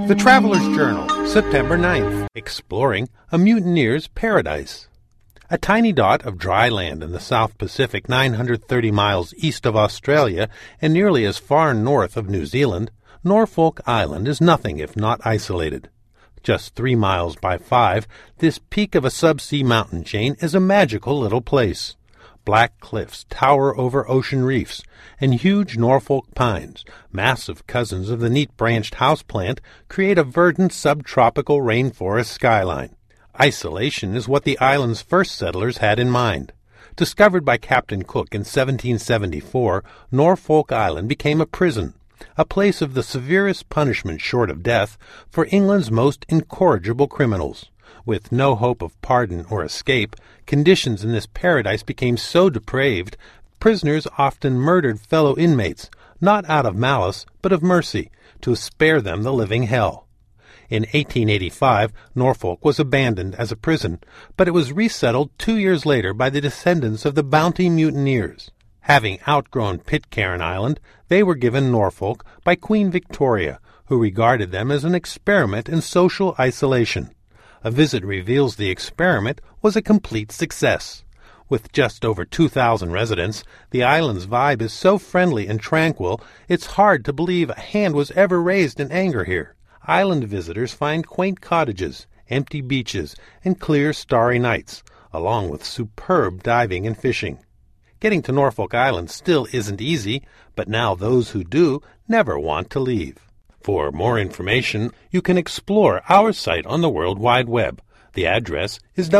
The Traveler's Journal, September 9th, exploring a mutineer's paradise. A tiny dot of dry land in the South Pacific 930 miles east of Australia and nearly as far north of New Zealand, Norfolk Island is nothing if not isolated. Just 3 miles by 5, this peak of a subsea mountain chain is a magical little place. Black cliffs tower over ocean reefs, and huge Norfolk pines, massive cousins of the neat-branched houseplant, create a verdant subtropical rainforest skyline. Isolation is what the island's first settlers had in mind. Discovered by Captain Cook in 1774, Norfolk Island became a prison, a place of the severest punishment short of death for England's most incorrigible criminals. With no hope of pardon or escape, conditions in this paradise became so depraved, prisoners often murdered fellow inmates, not out of malice, but of mercy, to spare them the living hell. In 1885, Norfolk was abandoned as a prison, but it was resettled 2 years later by the descendants of the Bounty mutineers. Having outgrown Pitcairn Island, they were given Norfolk by Queen Victoria, who regarded them as an experiment in social isolation. A visit reveals the experiment was a complete success. With just over 2,000 residents, the island's vibe is so friendly and tranquil, it's hard to believe a hand was ever raised in anger here. Island visitors find quaint cottages, empty beaches, and clear starry nights, along with superb diving and fishing. Getting to Norfolk Island still isn't easy, but now those who do never want to leave. For more information, you can explore our site on the World Wide Web. The address is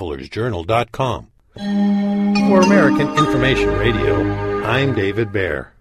www.travelersjournal.com. For American Information Radio, I'm David Baer.